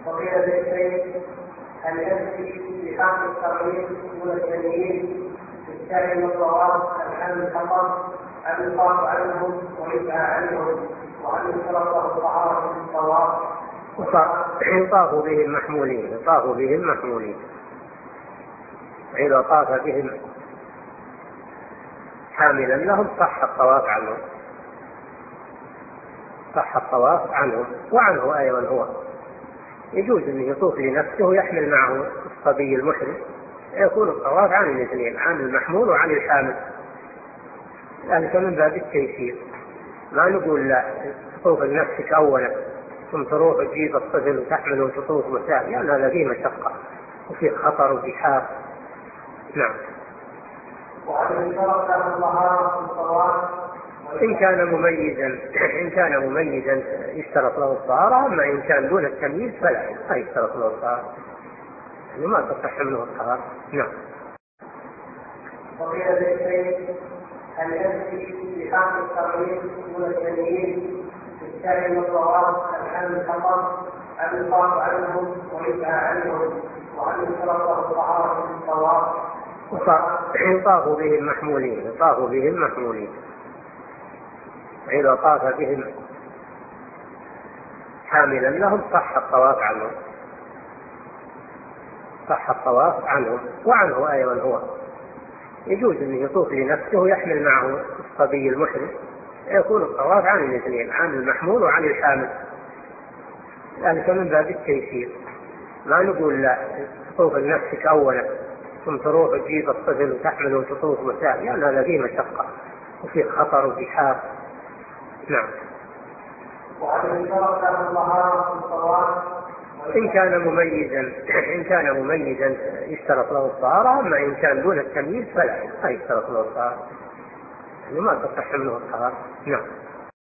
وقيل بالشيء أن يمشي بحق الترغيب دون التمييز بالسعي والصواب الحمل فقط أن يطاف عنهم ويسعى عنهم وأن يشرطه الطهارة بالصواب. يطاف بهم محمولين إذا طاف بهم حاملا لهم صح الطواف عنهم وعنه أيضا. هو يجوز أن يطوف لنفسه يحمل معه الصبي المحرم، يكون الطواف عن الاثنين، عن المحمول وعن الحامل، ذلك من باب التيسير. ما نقول لا تطوف لنفسك أولا ثم تروح وتجيب الطفل وتحمله وتطوف مساء، لأن هذا فيه مشقة وفيه خطر وزحام. نعم. إن كان مميزا يشترط له الطهارة، أما إن كان دون التمييز فلا يشترط له الطهارة، يعني ما تصح منه الطهارة. نعم. وقيل بالشيء أن يمشي بحق الترغيب دون التمييز بالسعي والصواب الحمل فقط أن يطاف عنهم ويسعى عنهم وأن يشرطه الطهارة بالصواب. يطاف بهم محمولين إذا طاف بهم حاملا لهم صح الطواف عنهم وعنه أيضا. هو يجوز أن يطوف لنفسه يحمل معه الصبي المحرم، يكون الطواف عن الاثنين، عن المحمول وعن الحامل، ذلك من باب التيسير. ما نقول لا تطوف لنفسك أولا ثم تروح وتجيب الطفل وتحمله وتطوف مساء، لأن هذا فيه مشقة وفيه خطر وزحام. نعم. إن كان مميزا يشترط له الطهارة، أما إن كان دون التمييز فلا يشترط له الطهارة، يعني ما تصح منه الطهارة. نعم.